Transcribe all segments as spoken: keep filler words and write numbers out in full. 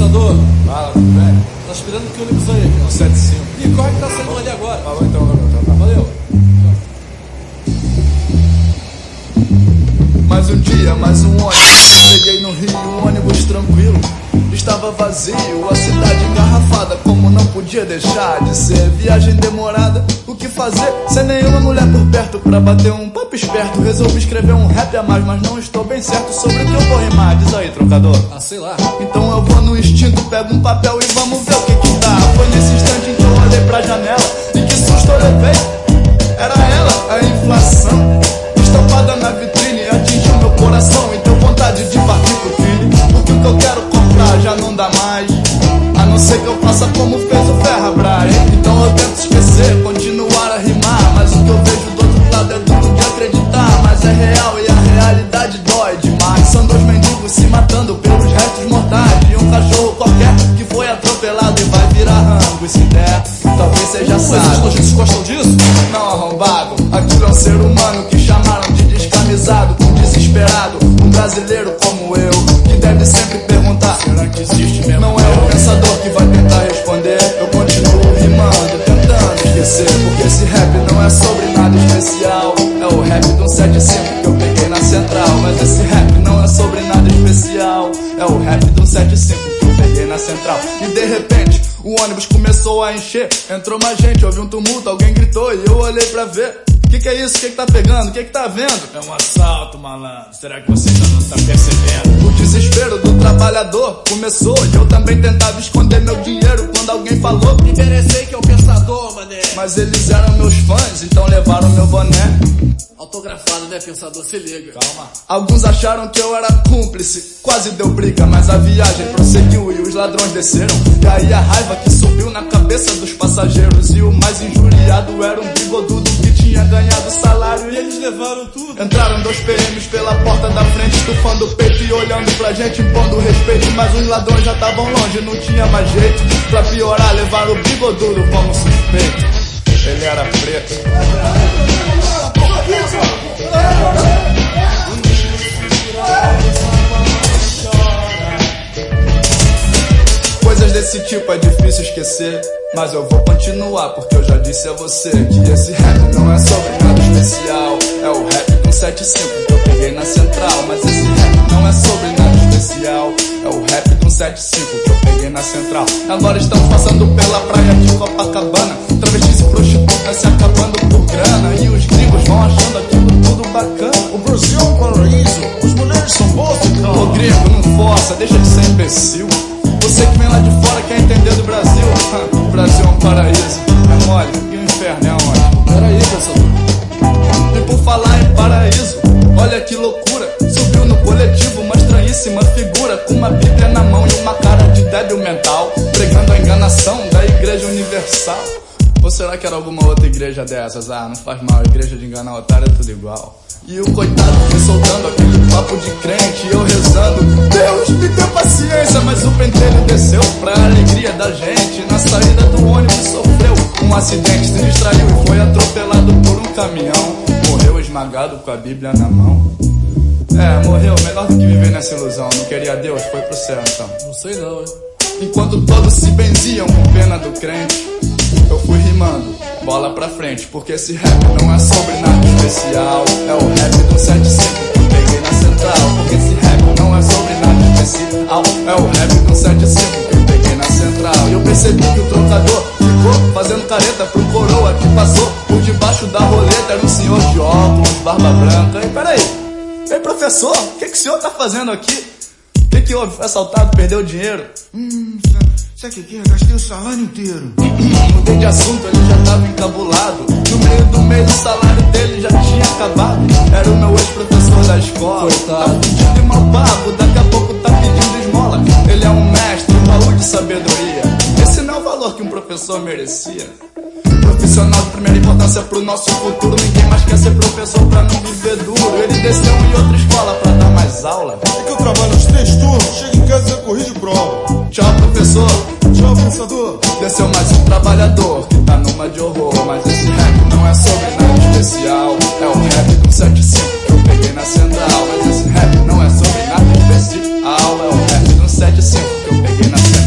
Pensador. Fala, tudo bem? Tá esperando que ônibus aí, aqui, ó. sete cinco. Ih, corre que tá saindo ali agora. Falou então, garoto. Tá. Valeu. Mais um dia, mais um ônibus. Cheguei no Rio, um ônibus tranquilo. Estava vazio, a cidade engarrafada. Como não podia deixar de ser viagem demorada. O que fazer sem nenhuma mulher por perto pra bater um papo esperto? Resolvi escrever um rap a mais, mas não estou bem certo sobre o que eu vou rimar. Diz aí, trocador. Ah, sei lá. Então eu vou no instinto, pego um papel e vamos ver o que que dá. Foi nesse instante em que eu olhei pra janela. E que susto eu levei. Era ela, a inflação, estampada na vitrine, atingiu meu coração e deu vontade de partir pro trilho. Porque o que eu quero comprar já não dá mais, a não ser que eu faça como fez o Ferrabras. Então eu tento esquecer, continuar a rimar, mas o que eu vejo do outro lado é duro de acreditar. Mas é real e a realidade dói demais. São dois mendigos se matando pelos restos mortais de um cachorro qualquer que foi atropelado e vai virar rango. E se der, talvez seja sábio. Vocês gostam disso? Não, arrombado, aquilo é um ser humano que chamaram de descamisado, um desesperado, um brasileiro como eu, que deve sempre perguntar: será que existe mesmo? Não é o pensador que vai tentar responder. Eu continuo rimando, tentando esquecer, porque esse rap não é sobre nada especial. É o rap do sete cinco que eu peguei na central. Mas esse rap não é sobre nada especial. É o rap do sete cinco que eu peguei na central. E de repente o ônibus começou a encher. Entrou mais gente, houve um tumulto, alguém gritou e eu olhei pra ver. Que que é isso? Que que tá pegando? Que que tá vendo? É um assalto, malandro. Será que você ainda não tá percebendo? O desespero do trabalhador começou e eu também tentava esconder meu dinheiro quando alguém falou: Me interessei que é o pensador, mané. mas eles eram meus fãs, então levaram meu boné. Autografado, né, pensador? Se liga. Calma. Alguns acharam que eu era cúmplice, quase deu briga, mas a viagem prosseguiu e os ladrões desceram. E aí a raiva que subiu na cabeça dos passageiros, e o mais injuriado era um bigodudo que tinha ganhado salário. E eles levaram tudo. Entraram dois P Ms pela porta da frente, estufando o peito e olhando pra gente, impondo respeito. Mas os ladrões já estavam longe, não tinha mais jeito. Pra piorar, levaram o bigodudo como suspeito. Ele era preto. Coisas desse tipo é difícil esquecer, mas eu vou continuar, porque eu já disse a você que esse rap não é sobre nada especial. É o rap com sete cinco que eu peguei na central. Mas esse rap não é sobre nada especial. É o rap com sete cinco que eu peguei na central. Agora estamos passando pela praia de Copacabana, travestis e prostitutas se acabando por grana, e os gringos vão achando aquilo tudo bacana. O Brasil é um paraíso, as mulheres são boas e calmas. Ô gringo, não força, deixa de ser imbecil. Você que vem lá de fora quer entender do Brasil. O Brasil é um paraíso, é mole, e o inferno é onde? Peraí, pensador. E por falar em paraíso, olha que loucura. Subiu no coletivo uma estranhíssima figura, com uma bíblia na mão e uma cara de débil mental, pregando a enganação da Igreja Universal. Ou será que era alguma outra igreja dessas? Ah, não faz mal, a igreja de enganar otário é tudo igual. E o coitado foi soltando aquele papo de crente, e eu rezando: Deus, me dê paciência. Mas o pentelho desceu pra alegria da gente. Na saída do ônibus sofreu um acidente, se distraiu e foi atropelado por um caminhão. Morreu esmagado com a Bíblia na mão. É, morreu, melhor do que viver nessa ilusão. Não queria Deus, foi pro céu então. Não sei não, hein. Enquanto todos se benziam com pena do crente, eu fui rimando, bola pra frente, porque esse rap não é sobre nada especial. É o rap do sete cinco que eu peguei na central. Porque esse rap não é sobre nada especial. É o rap do sete cinco que eu peguei na central. E eu percebi que o trocador ficou fazendo careta pro coroa que passou por debaixo da roleta. Era um senhor de óculos, barba branca. E peraí, ei professor, o que, que o senhor tá fazendo aqui? O que, que houve? Foi assaltado, perdeu dinheiro? Hum, sabe o que é? Gastei o salário inteiro. Mudei de assunto, ele já tava encabulado. No meio do mês o salário dele já tinha acabado. Era o meu ex-professor da escola. Coitado. Tá pedindo de mau papo, daqui a pouco tá pedindo esmola. Ele é um mestre, um baú de sabedoria. Esse não é o valor que um professor merecia. Profissional de primeira importância pro nosso futuro. Ninguém mais quer ser professor pra não viver duro. Ele desceu em outra escola pra dar mais aula. É que eu trabalho os três turnos, chego em casa e já corrigi prova. Tchau professor, Tchau pensador. desceu mais um trabalhador que tá numa de horror. Mas esse rap não é sobre nada especial. É o rap do sete cinco que eu peguei na central. Mas esse rap não é sobre nada especial. É o rap do sete cinco que eu peguei na central.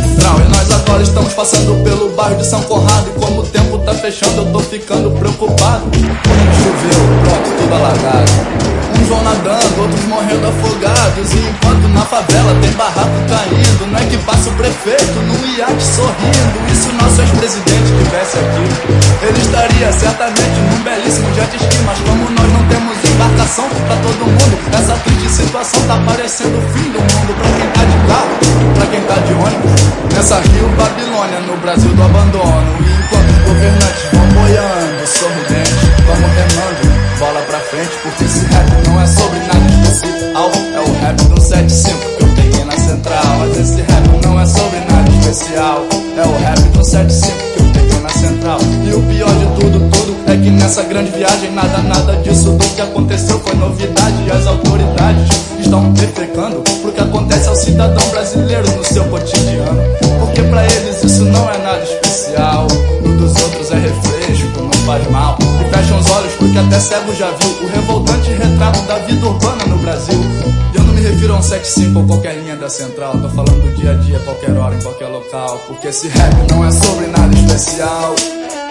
Uns vão nadando, outros morrendo afogados, e enquanto na favela tem barraco caindo, não é que passa o prefeito num iate sorrindo. E se o nosso ex-presidente estivesse aqui, ele estaria certamente num belíssimo jet ski. Mas como nós não temos embarcação pra todo mundo, essa triste situação tá parecendo o fim do mundo. Pra quem tá de carro, pra quem tá de ônibus, nessa Rio Babilônia, no Brasil do abandono. E enquanto os governantes vão boiando, sorridente, vamos remando, bola pra frente, porque esse rap não é sobre nada especial. É o rap do sete cinco que eu peguei na central. Mas esse rap não é sobre nada especial. É o rap do sete cinco que eu peguei na central. E o pior de tudo, tudo, é que nessa grande viagem nada, nada disso do que aconteceu foi novidade. E as autoridades estão defecando pro que acontece ao cidadão brasileiro no seu cotidiano. Porque pra eles isso não é nada especial. O dos outros é refresco, não faz mal. E fecham os olhos porque até cego já viu o revoltante retrato da vida urbana no Brasil. E eu não me refiro a um sete cinco ou qualquer linha da central. Tô falando do dia a dia, qualquer hora, em qualquer local. Porque esse rap não é sobre nada especial.